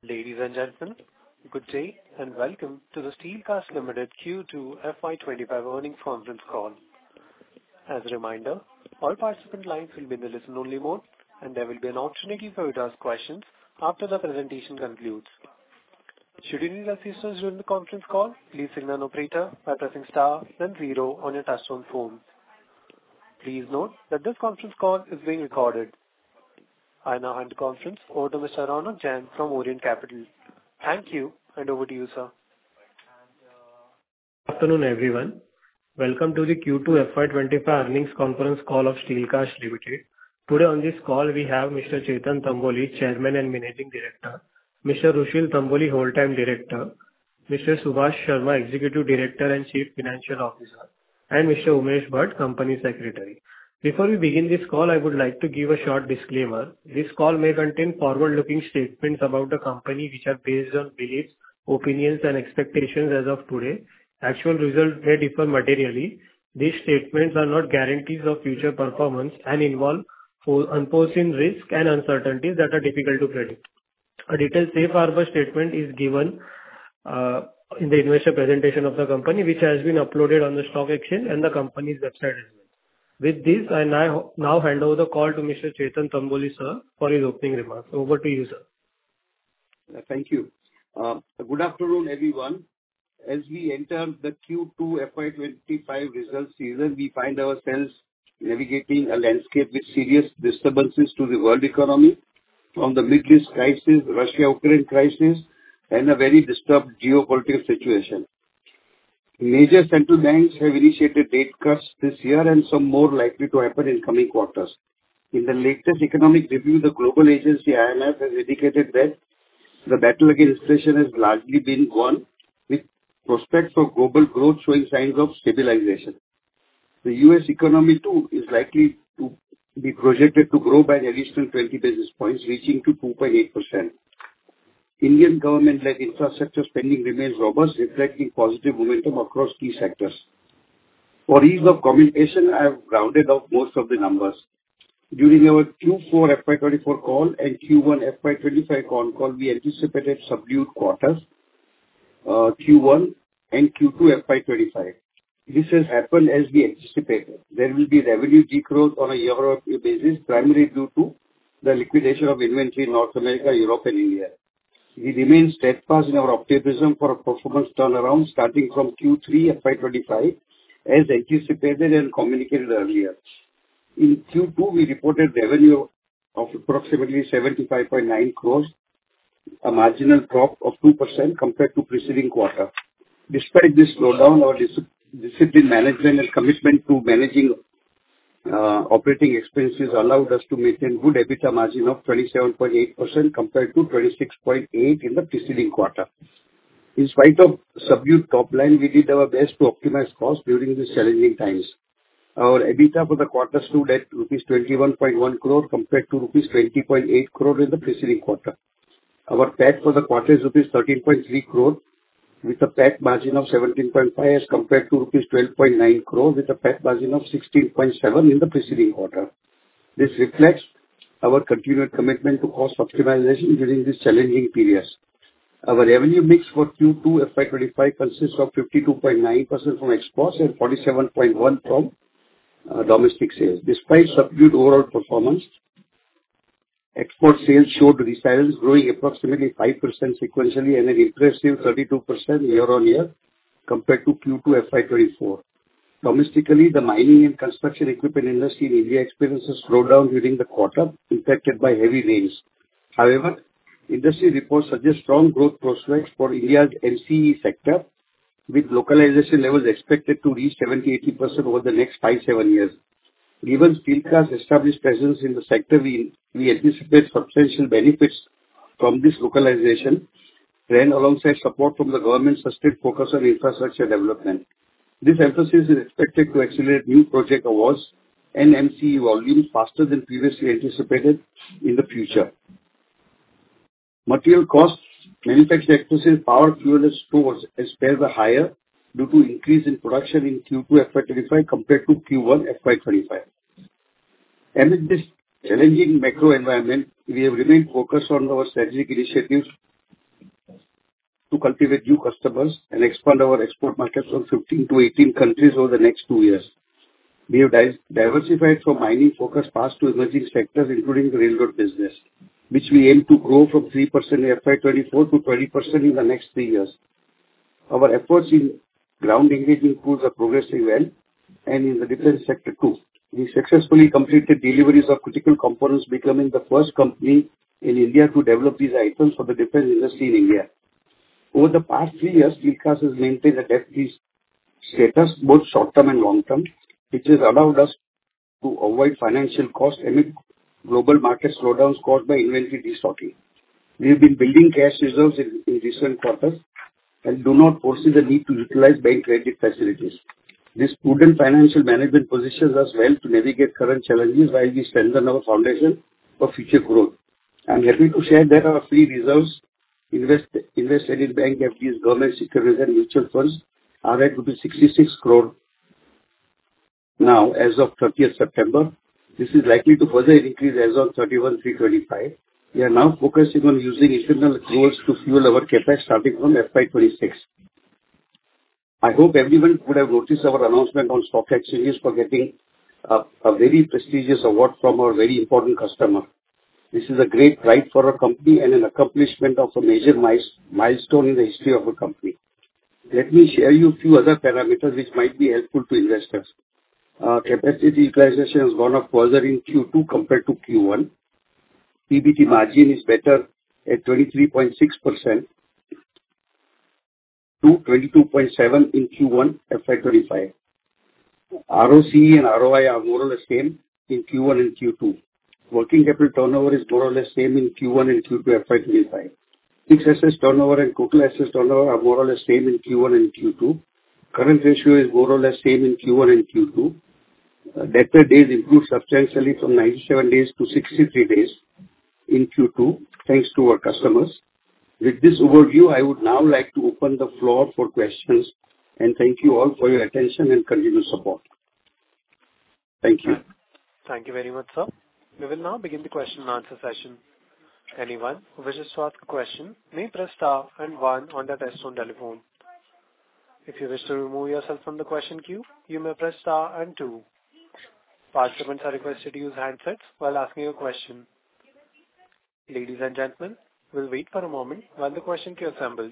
Ladies and gentlemen, good day and welcome to the Steelcast Limited Q2 FY25 earnings conference call. As a reminder, all participant lines will be in the listen-only mode, and there will be an opportunity for you to ask questions after the presentation concludes. Should you need assistance during the conference call, please signal an operator by pressing star, then 0 on your touch-tone phone. Please note that this conference call is being recorded. I now hand the conference over to Mr. Ronak Jain from Orient Capital. Thank you, and over to you, sir. Good afternoon, everyone. Welcome to the Q2 FY25 earnings conference call of Steelcast Limited. Today on this call, we have Mr. Chetan Tamboli, Chairman and Managing Director, Mr. Rushil Tamboli, Whole-Time Director, Mr. Subhash Sharma, Executive Director and Chief Financial Officer, and Mr. Umesh Bhatt, Company Secretary. Before we begin this call, I would like to give a short disclaimer. This call may contain forward-looking statements about the company which are based on beliefs, opinions, and expectations as of today. Actual results may differ materially. These statements are not guarantees of future performance and involve unforeseen risks and uncertainties that are difficult to predict. A detailed safe harbor statement is given in the investor presentation of the company, which has been uploaded on the stock exchange and the company's website as well. With this, I now hand over the call to Mr. Chetan Tamboli, sir, for his opening remarks. Over to you, sir. Thank you. Good afternoon, everyone. As we enter the Q2 FY25 results season, we find ourselves navigating a landscape with serious disturbances to the world economy, from the Middle East crisis, Russia-Ukraine crisis, and a very disturbed geopolitical situation. Major central banks have initiated rate cuts this year and some more likely to happen in coming quarters. In the latest economic review, the global agency IMF has indicated that the battle against inflation has largely been won, with prospects for global growth showing signs of stabilization. The US economy too is likely to be projected to grow by an additional 20 basis points, reaching to 2.8%. Indian government-led infrastructure spending remains robust, reflecting positive momentum across key sectors. For ease of communication, I have rounded off most of the numbers. During our Q4 FY24 call and Q1 FY25 call, we anticipated subdued quarters, Q1 and Q2 FY25. This has happened as we anticipated. There will be revenue degrowth on a year-over-year basis, primarily due to the liquidation of inventory in North America, Europe, and India. We remain steadfast in our optimism for a performance turnaround starting from Q3 FY25, as anticipated and communicated earlier. In Q2, we reported revenue of approximately 75.9 crores, a marginal drop of 2% compared to preceding quarter. Despite this slowdown, our disciplined management and commitment to managing operating expenses allowed us to maintain good EBITDA margin of 27.8% compared to 26.8% in the preceding quarter. In spite of subdued top line, we did our best to optimize costs during these challenging times. Our EBITDA for the quarter stood at rupees 21.1 crore compared to rupees 20.8 crore in the preceding quarter. Our PAT for the quarter is rupees 13.3 crore, with a PAT margin of 17.5% as compared to rupees 12.9 crore with a PAT margin of 16.7% in the preceding quarter. This reflects our continued commitment to cost optimization during these challenging periods. Our revenue mix for Q2 FY25 consists of 52.9% from exports and 47.1% from domestic sales. Despite subdued overall performance, export sales showed resilience, growing approximately 5% sequentially and an impressive 32% year-on-year compared to Q2 FY24. Domestically, the mining and construction equipment industry in India experienced a slowdown during the quarter, impacted by heavy rains. However, industry reports suggest strong growth prospects for India's MCE sector, with localization levels expected to reach 70-80% over the next 5-7 years. Given Steelcast's established presence in the sector, we anticipate substantial benefits from this localization trend alongside support from the government's sustained focus on infrastructure development. This emphasis is expected to accelerate new project awards and MCE volumes faster than previously anticipated in the future. Material costs, manufacturing expenses, power, fuel, and stores and spares are higher due to increase in production in Q2 FY25 compared to Q1 FY25. Amid this challenging macro environment, we have remained focused on our strategic initiatives to cultivate new customers and expand our export markets from 15 to 18 countries over the next 2 years. We have diversified from mining focus past to emerging sectors, including the railroad business, which we aim to grow from 3% in FY24 to 20% in the next 3 years. Our efforts in ground engaging tools are progressing well, and in the defense sector too. We successfully completed deliveries of critical components, becoming the first company in India to develop these items for the defense industry in India. Over the past 3 years, SteelCast has maintained a debt-free status, both short-term and long-term, which has allowed us to avoid financial costs amid global market slowdowns caused by inventory destocking. We have been building cash reserves in recent quarters and do not foresee the need to utilize bank credit facilities. This prudent financial management positions us well to navigate current challenges while we strengthen our foundation for future growth. I am happy to share that our free reserves invested in bank FDs, government securities and mutual funds are at 66 crore now as of 30th September. This is likely to further increase as of 31/3/25. We are now focusing on using internal accruals to fuel our CapEx starting from FY26. I hope everyone would have noticed our announcement on stock exchanges for getting a very prestigious award from our very important customer. This is a great pride for our company and an accomplishment of a major milestone in the history of our company. Let me share you a few other parameters which might be helpful to investors. Capacity utilization has gone up further in Q2 compared to Q1. PBT margin is better at 23.6% to 22.7% in Q1 FY25. ROCE and ROI are more or less same in Q1 and Q2. Working capital turnover is more or less same in Q1 and Q2 FY25. Fixed assets turnover and total assets turnover are more or less same in Q1 and Q2. Current ratio is more or less same in Q1 and Q2. Debtor days improved substantially from 97 days to 63 days in Q2, thanks to our customers. With this overview, I would now like to open the floor for questions, and thank you all for your attention and continued support. Thank you. Thank you very much, sir. We will now begin the question and answer session. Anyone who wishes to ask a question may press star and 1 on their touchtone telephone. If you wish to remove yourself from the question queue, you may press star and 2. Participants are requested to use handsets while asking a question. Ladies and gentlemen, we'll wait for a moment while the question queue assembles.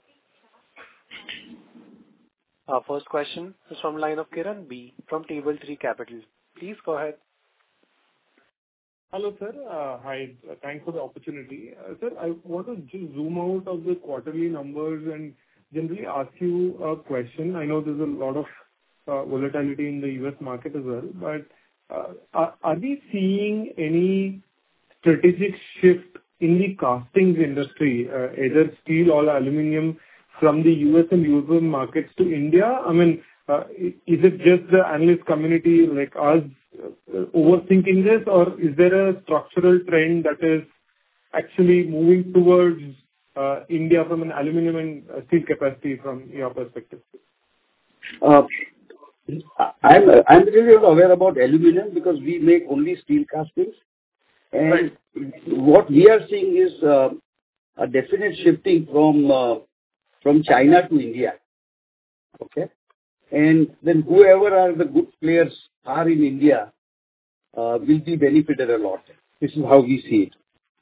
Our first question is from line of Kiran B from Table 3 Capital. Please go ahead. Hello, sir. Hi. Thanks for the opportunity. Sir, I want to just zoom out of the quarterly numbers and generally ask you a question. I know there's a lot of volatility in the US market as well, but are we seeing any strategic shift in the castings industry, either steel or aluminum, from the US and European markets to India? I mean, is it just the analyst community like us overthinking this, or is there a structural trend that is actually moving towards India from an aluminum and steel capacity from your perspective? I'm really not aware about aluminum because we make only steel castings. And right. What we are seeing is a definite shifting from China to India. Okay? And then whoever are the good players are in India will be benefited a lot. This is how we see it.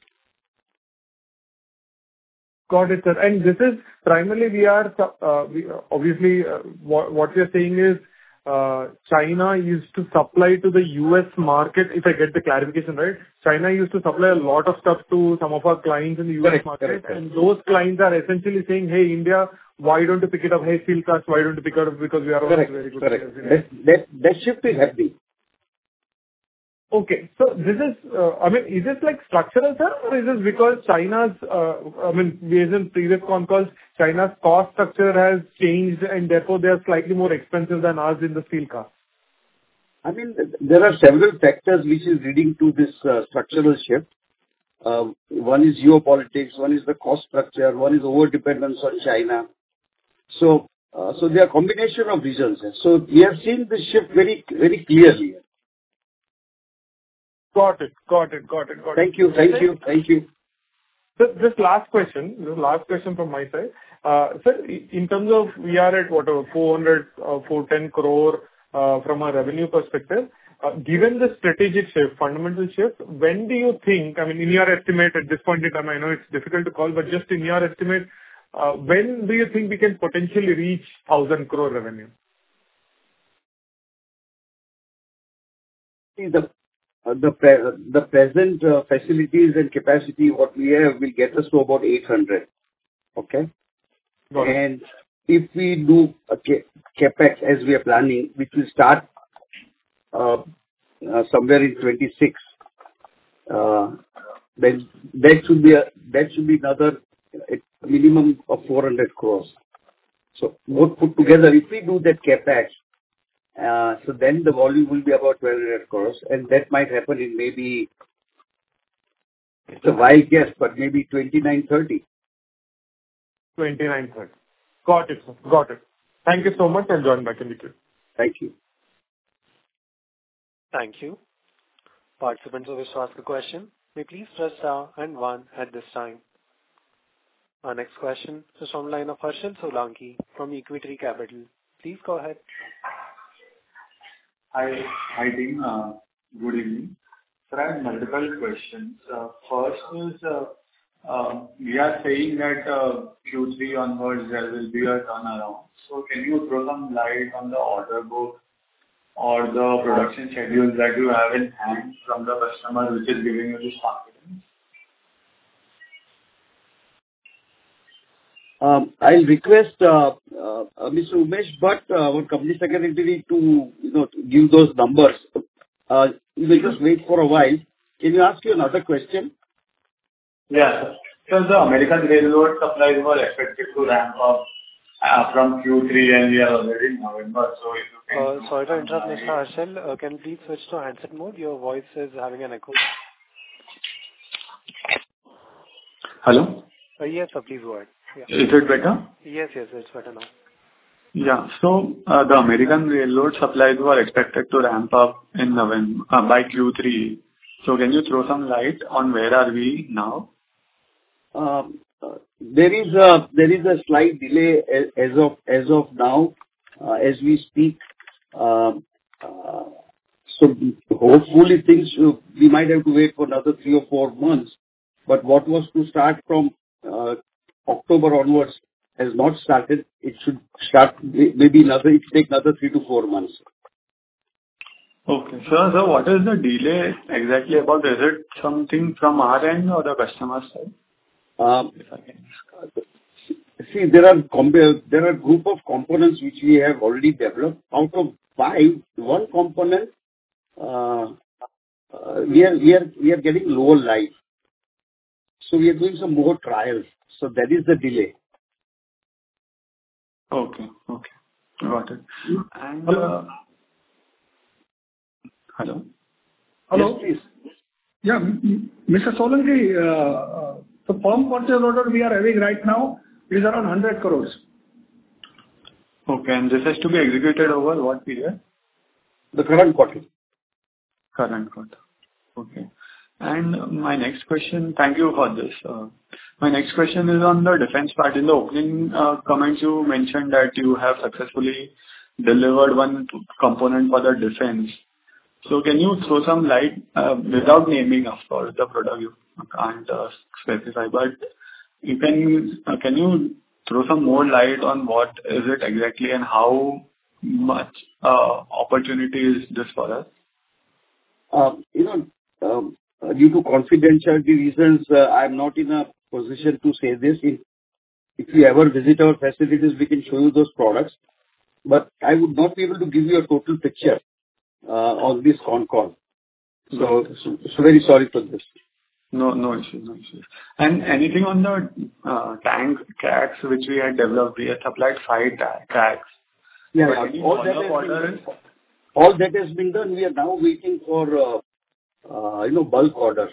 Got it, sir. And this is primarily obviously what we are saying is China used to supply to the US market, if I get the clarification right. China used to supply a lot of stuff to some of our clients in the US market. Correct. And those clients are essentially saying, hey, India, why don't you pick it up? Hey, SteelCast, why don't you pick it up? Because we are also very good. Correct. That shift is happening. Okay. So this is, is this like structural, sir, or is this because China's, based on previous con calls, China's cost structure has changed and therefore they are slightly more expensive than ours in the steel cast? There are several factors which is leading to this structural shift. One is geopolitics, one is the cost structure, one is over-dependence on China. So there are a combination of reasons. So we have seen this shift very, very clearly. Got it. Thank you. So this last question from my side. Sir, in terms of we are at whatever 410 crore from a revenue perspective. Given the strategic shift, fundamental shift, when do you think, I mean, in your estimate at this point in time, I know it's difficult to call, but just in your estimate, when do you think we can potentially reach 1,000 crore revenue? See, the present facilities and capacity what we have will get us to about 800. Okay? Got it. And if we do a CapEx as we are planning, which will start somewhere in 26, then that should be another minimum of 400 crores. So both put together, if we do that CapEx, so then the volume will be about 1,200 crores, and that might happen in maybe, it's a wild guess, but maybe 29, 30. 29, 30. Got it, sir. Got it. Thank you so much. I'll join back in the queue. Thank you. Thank you. Participants who wish to ask a question may please press star and 1 at this time. Our next question is from the line of Harshal Solanki from Equity Capital. Please go ahead. Hi team. Good evening. Sir, I have multiple questions. First is, we are saying that Q3 onwards there will be a turnaround. So can you throw some light on the order book or the production schedules that you have in hand from the customer which is giving you this confidence? I'll request Mr. Umesh Bhatt, our company secretary, to give those numbers. You will just wait for a while. Can you ask you another question? Yeah. So the American Railroad supplies were expected to ramp up from Q3 and we are already in November. So if you can... Sorry to interrupt, Mr. Harshal. Can you please switch to handset mode? Your voice is having an echo. Hello? Yes, sir. Please go ahead. Yeah. Is it better? Yes, it's better now. Yeah. So the American Railroad supplies were expected to ramp up in November by Q3. So can you throw some light on where are we now? There is a slight delay as of now, as we speak. So hopefully things we might have to wait for another 3 or 4 months. But what was to start from October onwards has not started. It should start maybe it take another 3 to 4 months. Okay. So what is the delay exactly about? Is it something from our end or the customer side? If I can ask. See, there are group of components which we have already developed. Out of 5, one component we are getting lower life. So we are doing some more trials. So that is the delay. Okay. Got it. And Hello? Hello? Hello? Yes, please. Yeah, Mr. Solanki, the firm purchase order we are having right now is around 100 crores. Okay. And this has to be executed over what period? The current quarter. Current quarter. Okay. And my next question, thank you for this. My next question is on the defense part. In the opening comments, you mentioned that you have successfully delivered one component for the defense. So can you throw some light, without naming, of course, the product you can't specify, but can you throw some more light on what is it exactly and how much opportunity is this for us? Due to confidentiality reasons, I'm not in a position to say this. If you ever visit our facilities, we can show you those products. But I would not be able to give you a total picture on this con call. So very sorry for this. No issues. And anything on the tank CACs which we had developed? We had supplied 5 CACs. Yeah, all that has been done. We are now waiting for bulk orders.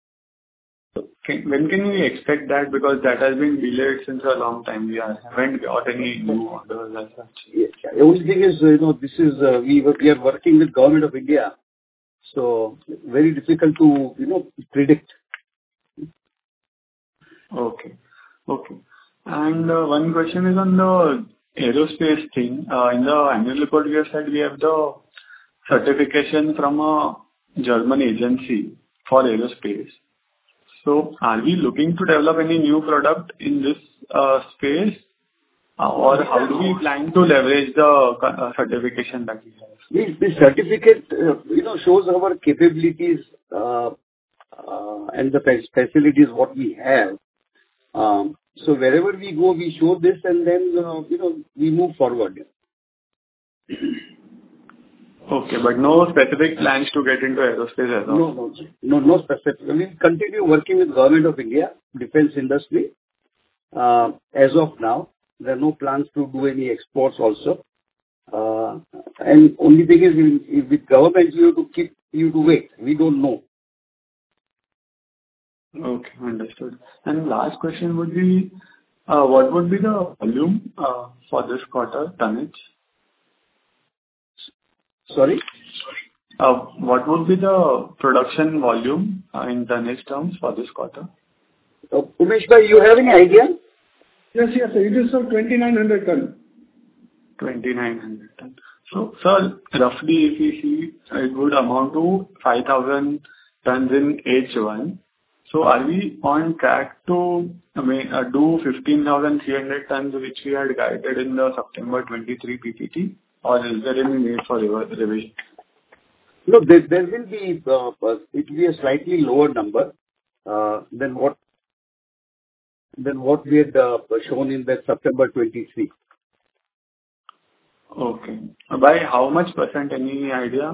When can we expect that? Because that has been delayed since a long time. We haven't got any new orders as such. Yeah. The only thing is, this is we are working with Government of India, so very difficult to predict. Okay. And one question is on the aerospace thing. In the annual report, we have said we have the certification from a German agency for aerospace. So are we looking to develop any new product in this space? Or how do we plan to leverage the certification that we have? The certificate, shows our capabilities and the facilities what we have. So wherever we go, we show this and then, we move forward. Okay, but no specific plans to get into aerospace as well? No specific. We continue working with Government of India, defense industry. As of now, there are no plans to do any exports also. And only thing is, with government, you have to wait. We don't know. Okay, understood. And last question would be, what would be the volume for this quarter, tonnage? Sorry? What would be the production volume in tonnage terms for this quarter? Umesh bhai, you have any idea? Yes. It is 2,900 tons. 2,900 tons. So, sir, roughly, if we see, it would amount to 5,000 tons in H1. So are we on track to do 15,300 tons, which we had guided in the September 23 PPT, or is there any need for revision? No, there will be, it will be a slightly lower number than what we had shown in that September 23. Okay. By how much percent, any idea?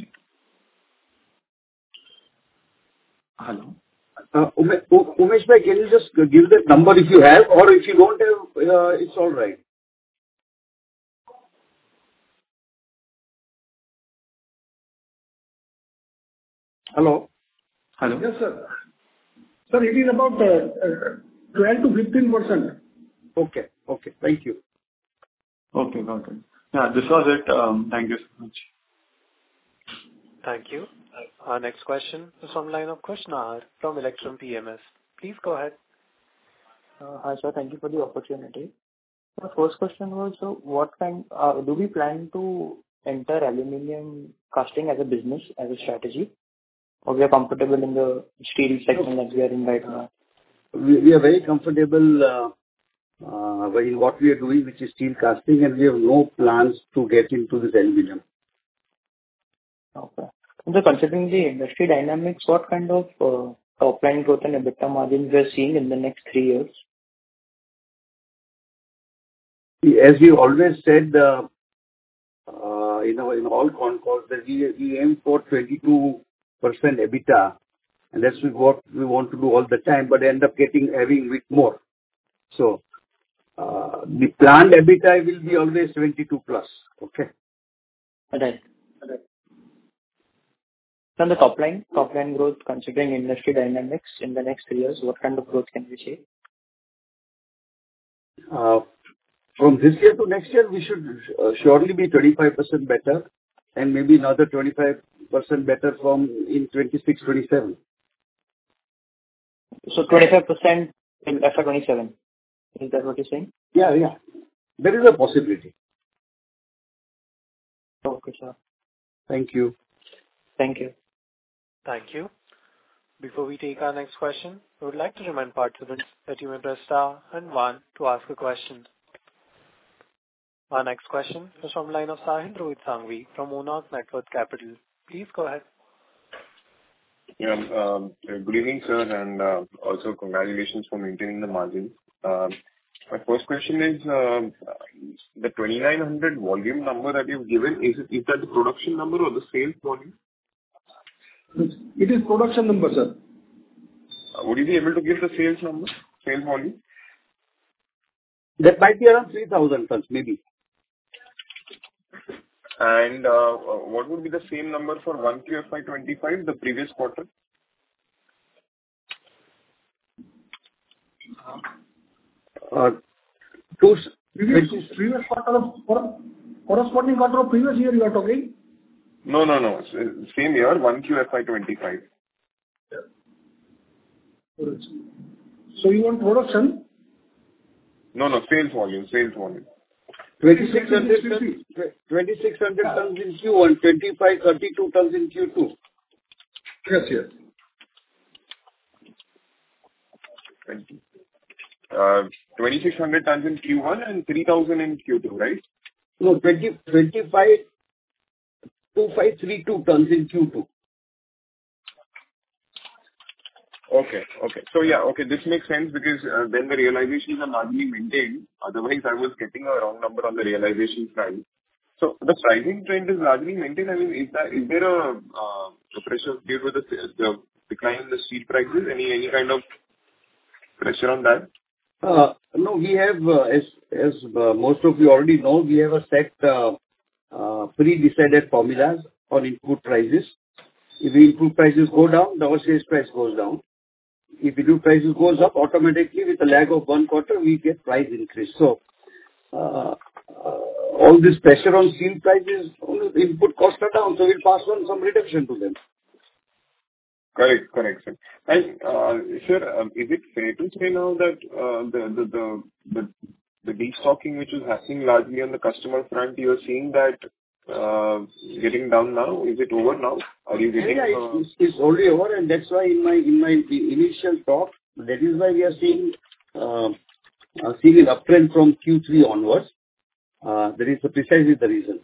Hello? Umesh bhai, can you just give that number if you have, or if you don't have, it's all right. Hello? Hello? Yes, sir. Sir, it is about 12 to 15%. Okay. Thank you. Okay, got it. Yeah, this was it. Thank you so much. Thank you. Our next question is from line of Krishna from Electrum PMS. Please go ahead. Hi, sir. Thank you for the opportunity. My first question was, what kind do we plan to enter aluminum casting as a business, as a strategy? Or we are comfortable in the steel segment that we are in right now? We are very comfortable in what we are doing, which is steel casting, and we have no plans to get into this aluminum. Okay. So considering the industry dynamics, what kind of top line growth and EBITDA margins we are seeing in the next 3 years? As we always said, in all con calls, that we aim for 22% EBITDA, and that's what we want to do all the time, but end up having with more. So the planned EBITDA will be always 22 plus. Okay. Right. On the top line growth, considering industry dynamics in the next 3 years, what kind of growth can we see? From this year to next year, we should surely be 25% better, and maybe another 25% better from in 26, 27. So 25% in FY27. Is that what you're saying? Yeah. There is a possibility. Okay, sir. Thank you. Thank you. Thank you. Before we take our next question, we would like to remind participants that you may press star and 1 to ask a question. Our next question is from line of Sahil Rohit Sangvi from Monarch Networth Capital. Please go ahead. Yeah, good evening, sir, and also congratulations for maintaining the margin. My first question is, the 2,900 volume number that you've given, is that the production number or the sales volume? It is production number, sir. Would you be able to give the sales number, sales volume? That might be around 3,000 tons, maybe. And what would be the same number for 1Q FY25, the previous quarter? Previous quarter of corresponding quarter of previous year you are talking? No. Same year, 1Q FY25. So you want production? No, sales volume. 2,600 tons in Q1, 32 tons in Q2. Yes. 2,600 tons in Q1 and 3,000 in Q2, right? No, 2,532 tons in Q2. Okay. So this makes sense because then the realizations are largely maintained. Otherwise, I was getting a wrong number on the realization side. So the pricing trend is largely maintained. I mean, is there a pressure due to the decline in the steel prices? Any kind of pressure on that? No, we have, as most of you already know, we have a set pre-decided formulas on input prices. If the input prices go down, our sales price goes down. If input prices goes up, automatically with a lag of 1 quarter, we get price increase. So, all this pressure on steel prices, all the input costs are down, so we'll pass on some reduction to them. Correct, sir. And, sir, is it fair to say now that the destocking which is happening largely on the customer front, you are seeing that getting down now? Is it over now? Are you getting? Yeah, it's already over, and that's why in my initial talk, that is why we are seeing an uptrend from Q3 onwards. That is precisely the reason.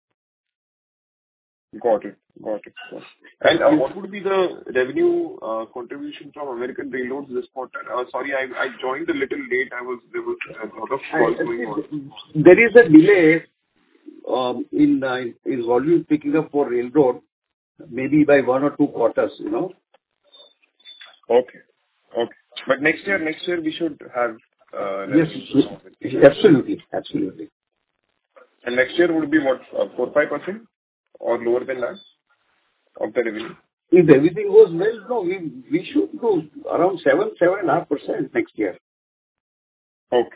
Got it. And what would be the revenue contribution from American Railroads this quarter? Sorry, I joined a little late. There was a lot of calls going on. There is a delay in volume picking up for railroad, maybe by 1 or 2 quarters, you know. Okay. But next year we should have yes, absolutely. And next year would be what, 4-5% or lower than that of the revenue? If everything goes well, no, we should go around 7.5% next year. Okay.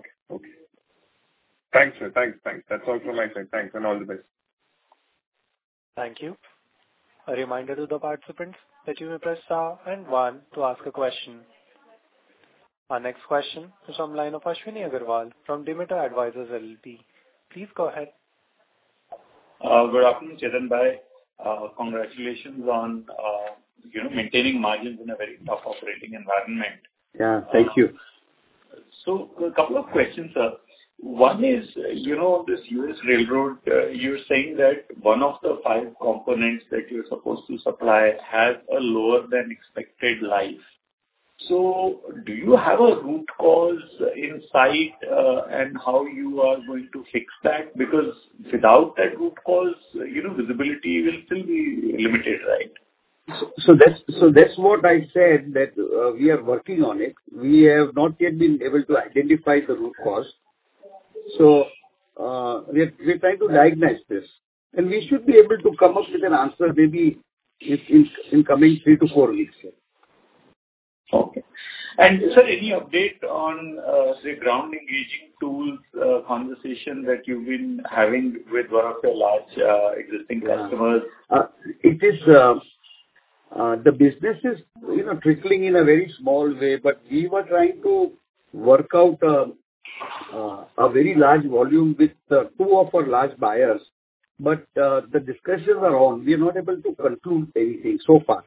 Thanks, sir. Thanks. That's all from my side. Thanks, and all the best. Thank you. A reminder to the participants that you may press star and 1 to ask a question. Our next question is from line of Ashwini Agarwal from Demeter Advisors LLP. Please go ahead. Good afternoon, Chetan bhai. Congratulations on maintaining margins in a very tough operating environment. Yeah, thank you. So a couple of questions, sir. One is, this US railroad, you're saying that one of the 5 components that you're supposed to supply has a lower than expected life. So do you have a root cause in sight, and how you are going to fix that? Because without that root cause, visibility will still be limited, right? So that's what I said, that we are working on it. We have not yet been able to identify the root cause. So we're trying to diagnose this, and we should be able to come up with an answer maybe in coming 3 to 4 weeks. Okay. And sir, any update on the ground engaging tools conversation that you've been having with one of your large existing customers? It is the business is trickling in a very small way, but we were trying to work out a very large volume with 2 of our large buyers, but the discussions are on. We are not able to conclude anything so far.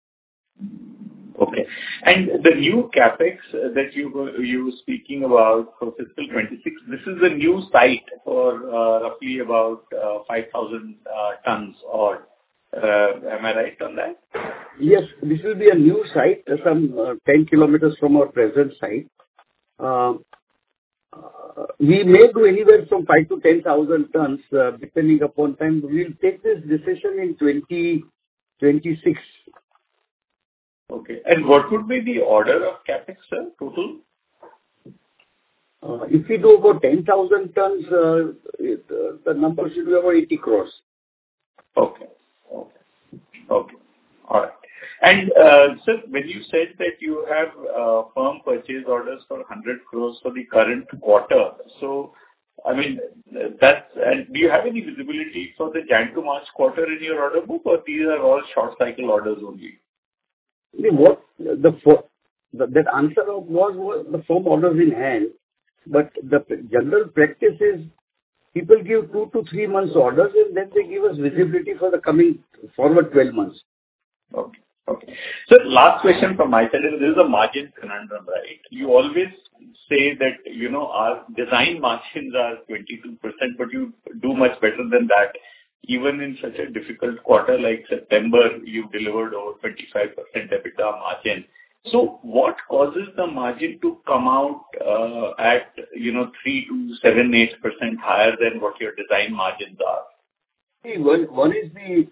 Okay. And the new CapEx that you were speaking about for fiscal 26, this is the new site for roughly about 5,000 tons or am I right on that? Yes, this will be a new site, some 10 kilometers from our present site. We may do anywhere from 5 to 10,000 tons, depending upon time. We'll take this decision in 2026. Okay. And what would be the order of CapEx, sir, total? If we do about 10,000 tons, the number should be about 80 crores. Okay. All right. And, sir, when you said that you have firm purchase orders for 100 crores for the current quarter, so, I mean, and do you have any visibility for the Jan to March quarter in your order book, or these are all short cycle orders only? What that answer was the firm orders in hand. but the general practice is people give 2 to 3 months orders, and then they give us visibility for the coming forward 12 months. Okay. Okay. So last question from my side, and this is a margin conundrum, right? You always say that, you know, our design margins are 22%, but you do much better than that. Even in such a difficult quarter like September, you delivered over 25% EBITDA margin. So what causes the margin to come out at, you know, 3 to 7, 8% higher than what your design margins are? See, one is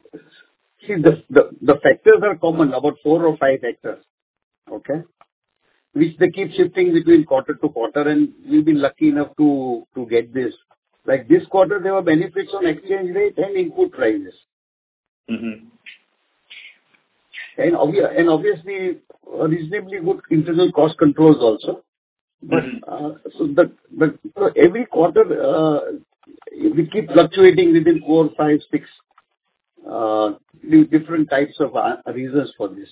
the factors are common, about 4 or 5 factors, okay? Which they keep shifting between quarter to quarter, and we've been lucky enough to get this. Like this quarter, there were benefits on exchange rate and input prices. Mm-hmm. And obviously, reasonably good internal cost controls also. But so every quarter, we keep fluctuating within 4, 5, 6 different types of reasons for this.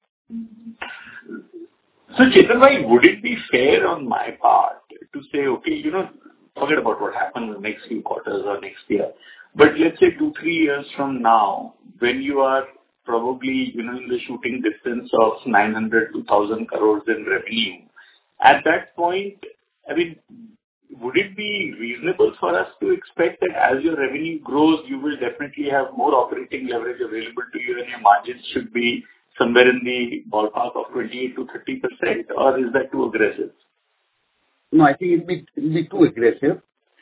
So, Chetan bhai, would it be fair on my part to say, okay, you know, forget about what happens in the next few quarters or next year, but let's say 2, 3 years from now, when you are probably, you know, in the shooting distance of 900 to 1,000 crores in revenue, at that point, I mean, would it be reasonable for us to expect that as your revenue grows, you will definitely have more operating leverage available to you and your margins should be somewhere in the ballpark of 28 to 30%, or is that too aggressive? No, I think it'll be too aggressive.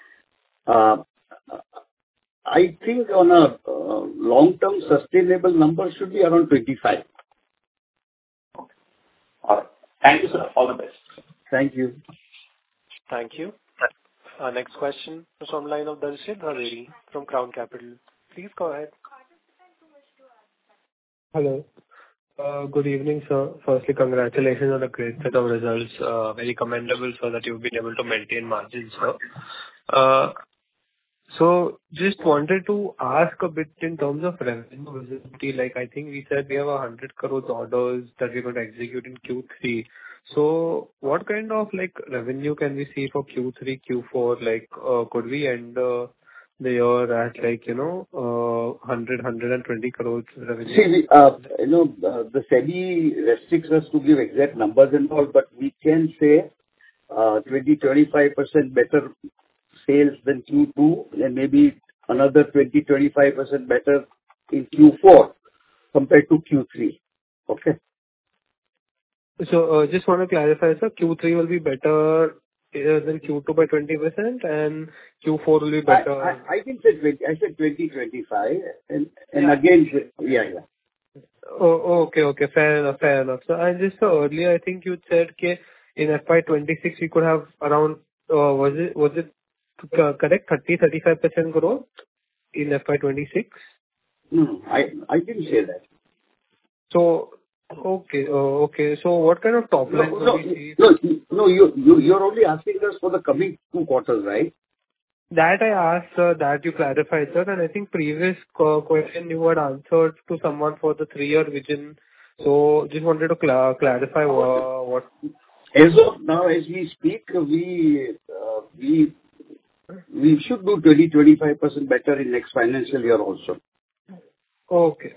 I think on a long-term sustainable number should be around 25. Okay. All right. Thank you, sir. All the best. Thank you. Thank you. Our next question is from line of Darshit Haveri from Crown Capital. Please go ahead. Hello. Good evening, sir. Firstly, congratulations on a great set of results. Very commendable, sir, that you've been able to maintain margins, sir. So just wanted to ask a bit in terms of revenue visibility. Like, I think we said we have 100 crores orders that we're going to execute in Q3. So what kind of, like, revenue can we see for Q3, Q4? Like, could we end the year at, like, 120 crores revenue? See, the SEBI restricts us to give exact numbers and all, but we can say 20-25% better sales than Q2, and maybe another 20-25% better in Q4 compared to Q3. Okay. So just want to clarify, sir, Q3 will be better than Q2 by 20%, and Q4 will be better. I didn't say 20. I said 20-25, and again, yeah. Oh, okay. Fair enough. So I just saw earlier, I think you said in FY26 we could have around, was it correct, 30-35% growth in FY26? No, I didn't say that. So okay. So what kind of top line will we see? No, you're only asking us for the coming 2 quarters, right? That I asked, sir, that you clarified, sir, and I think previous question you had answered to someone for the 3-year vision. So just wanted to clarify what. As of now, as we speak, we should do 20-25% better in next financial year also. Okay.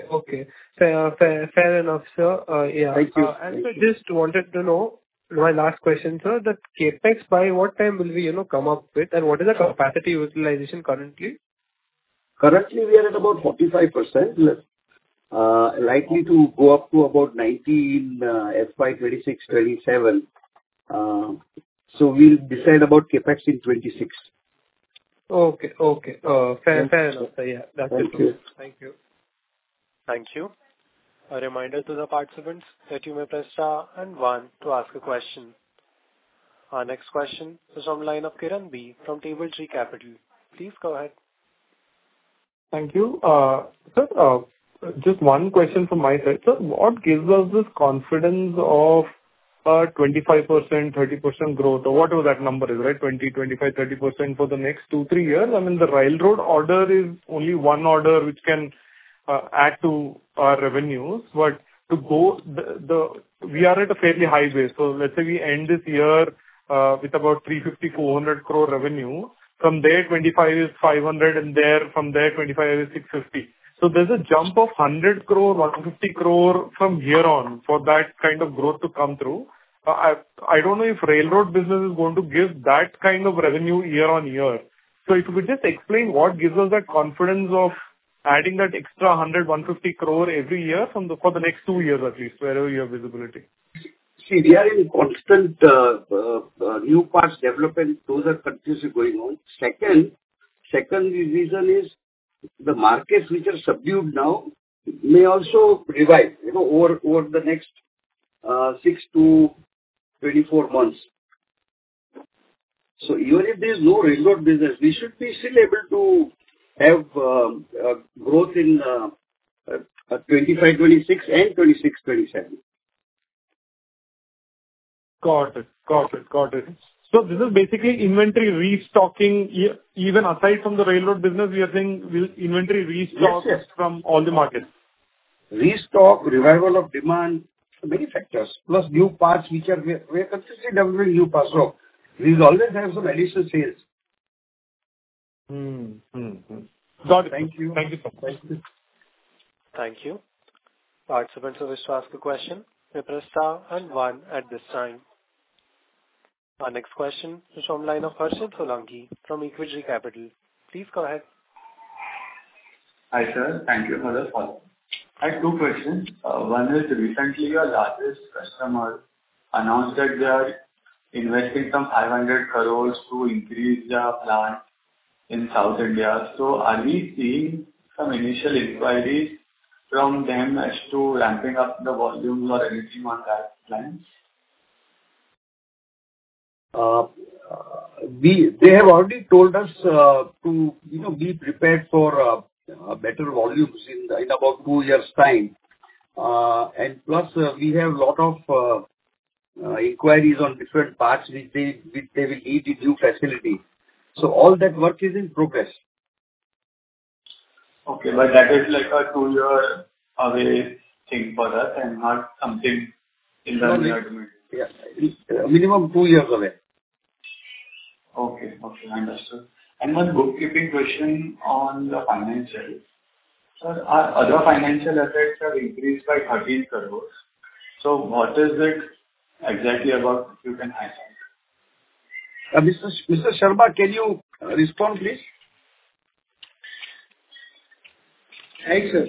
Fair enough, sir. Yeah. Thank you. And so just wanted to know, my last question, sir, that CapEx by what time will we, come up with, and what is the capacity utilization currently? Currently, we are at about 45%, likely to go up to about 90 in FY 26-27. So we'll decide about CapEx in 26. Okay. Fair enough, sir. Yeah, that's it. Thank you. Thank you. A reminder to the participants that you may press star and 1 to ask a question. Our next question is from line of Kiran B from Table Tree Capital. Please go ahead. Thank you. Sir, just one question from my side. Sir, what gives us this confidence of 25%, 30% growth, or whatever that number is, right? 20, 25, 30% for the next 2-3 years. I mean, the railroad order is only one order which can add to our revenues, but to go, we are at a fairly high base. So let's say we end this year with about 350-400 crore revenue. From there, 25 is 500, and from there, 25 is 650. So there's a jump of 100 crore, 150 crore from here on for that kind of growth to come through. I don't know if railroad business is going to give that kind of revenue year on year. So if you could just explain what gives us that confidence of adding that extra 100, 150 crore every year for the next 2 years at least, wherever you have visibility. See, we are in constant new parts development. Those are continuously going on. Second reason is the markets which are subdued now may also revive, over the next 6 to 24 months. So even if there is no railroad business, we should be still able to have growth in 25, 26 and 26, 27. Got it. So this is basically inventory restocking. Even aside from the railroad business, we are saying inventory restock Yes. from all the markets. Restock, revival of demand, many factors, plus new parts we are consistently developing new parts. So we will always have some additional sales. Got it. Thank you. Thank you so much. Thank you. Participants who wish to ask a question may press star and 1 at this time. Our next question is from line of Harshit Solanki from Equity Capital. Please go ahead. Hi, sir. Thank you for the follow-up. I have 2 questions. One is, recently your largest customer announced that they are investing some 500 crores to increase the plant in South India. So are we seeing some initial inquiries from them as to ramping up the volumes or anything on that plan? They have already told us to be prepared for better volumes in about 2 years' time. And plus, we have a lot of inquiries on different parts which they will need in new facility. So all that work is in progress. Okay, but that is like a 2-year away thing for us and not something in the near term. Yeah, minimum 2 years away. Okay, understood. And one bookkeeping question on the financials. Sir, our other financial assets have increased by 13 crores. So what is it exactly about, if you can highlight? Mr. Sharma, can you respond, please? Right, sir.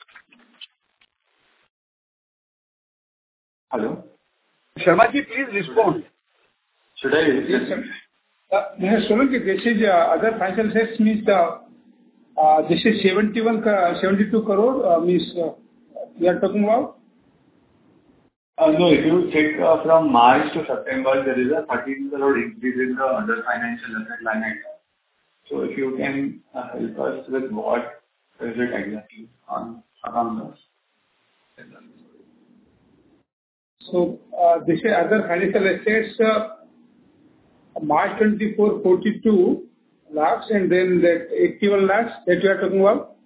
Hello? Sharma ji, please respond. Should I? Yes, sir. Mr. Solanki, this is other financial assets means this is 72 crore means we are talking about? No, if you check from March to September, there is a 13 crore increase in the other financial asset line item. So if you can help us with what is it exactly around this? So this is other financial assets, March 24, 42 lakhs, and then that 81 lakhs that you are talking about?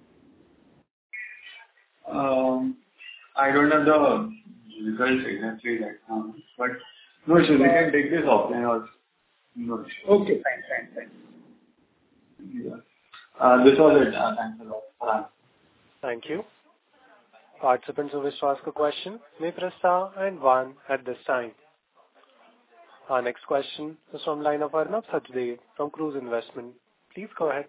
I don't have the results exactly right now, but no issue. We can take this offline or no issue. Okay, fine. Yeah. This was it. Thanks a lot for answering. Thank you. Participants who wish to ask a question may press star and 1 at this time. Our next question is from line of Arnab Sachdev from Cruise Investment. Please go ahead.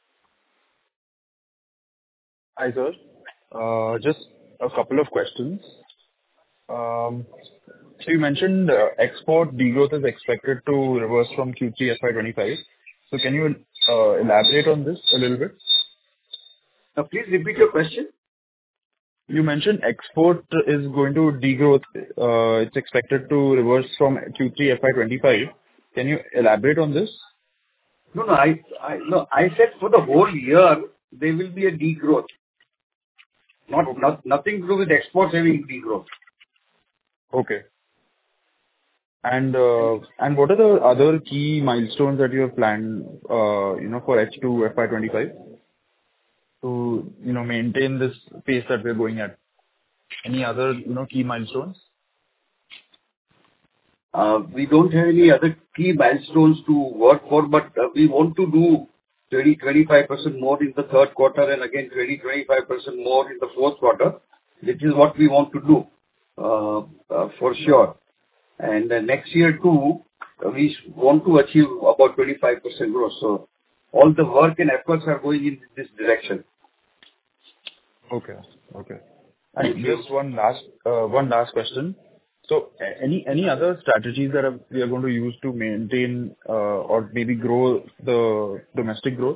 Hi, sir. Just a couple of questions. So you mentioned export degrowth is expected to reverse from Q3 FY25. So can you elaborate on this a little bit? Please repeat your question. You mentioned export is going to degrowth. It's expected to reverse from Q3 FY25. Can you elaborate on this? No. I said for the whole year there will be a degrowth. Nothing to do with exports having degrowth. Okay. And what are the other key milestones that you have planned, for H2 FY25 to, maintain this pace that we're going at? Any other, key milestones? We don't have any other key milestones to work for, but we want to do 20-25% more in the third quarter and again 20-25% more in the fourth quarter. This is what we want to do for sure. And next year too, we want to achieve about 25% growth. So all the work and efforts are going in this direction. Okay. And just one last question. So any other strategies that we are going to use to maintain or maybe grow the domestic growth?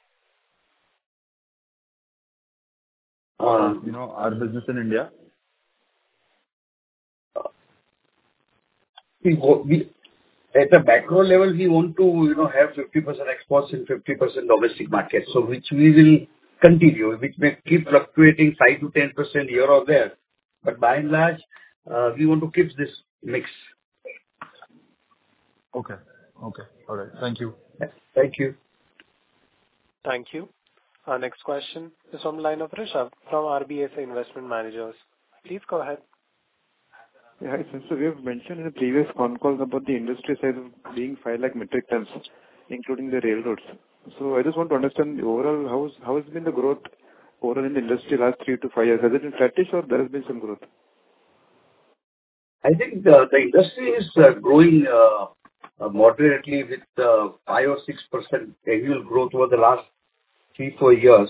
Our business in India? We at the macro level, we want to have 50% exports and 50% domestic market. So which we will continue, which may keep fluctuating 5 to 10% here or there. But by and large, we want to keep this mix. Okay. All right. Thank you. Thank you. Thank you. Our next question is from the line of Rishabh from RBSA Investment Managers. Please go ahead. Yeah, hi, sir. So we have mentioned in the previous con calls about the industry size of being 5 lakh metric tons, including the railroads. So I just want to understand the overall how has been the growth overall in the industry last 3 to 5 years? Has it been flattish or there has been some growth? I think the industry is growing moderately with 5 or 6% annual growth over the last 3-4 years.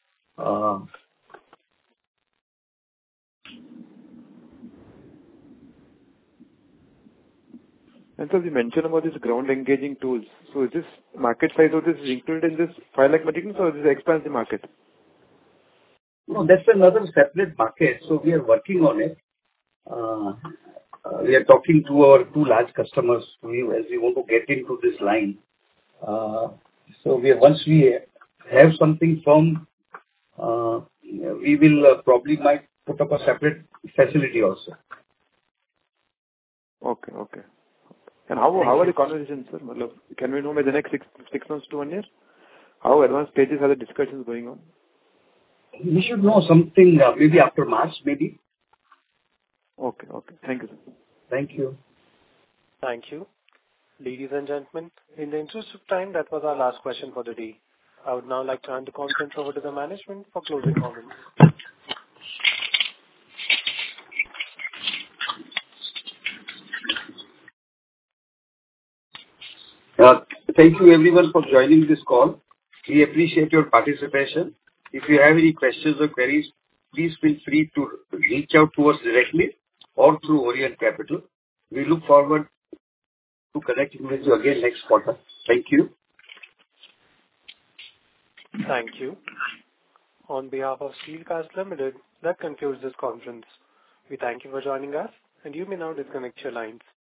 And so you mentioned about this ground engaging tools. So is this market size of this included in this 5 lakh metric tons or is this expands the market? No, that's another separate market. So we are working on it. We are talking to our 2 large customers as we want to get into this line. So once we have something firm, we will probably might put up a separate facility also. Okay. And how are the conversations, sir? Can we know by the next 6 months to 1 year? How advanced stages are the discussions going on? We should know something maybe after March, maybe. Okay. Thank you, sir. Thank you. Thank you. Ladies and gentlemen, in the interest of time, that was our last question for the day. I would now like to hand the conference over to the management for closing comments. Thank you everyone for joining this call. We appreciate your participation. If you have any questions or queries, please feel free to reach out to us directly or through Orient Capital. We look forward to connecting with you again next quarter. Thank you. Thank you. On behalf of Steel Cast Limited, that concludes this conference. We thank you for joining us, and you may now disconnect your lines.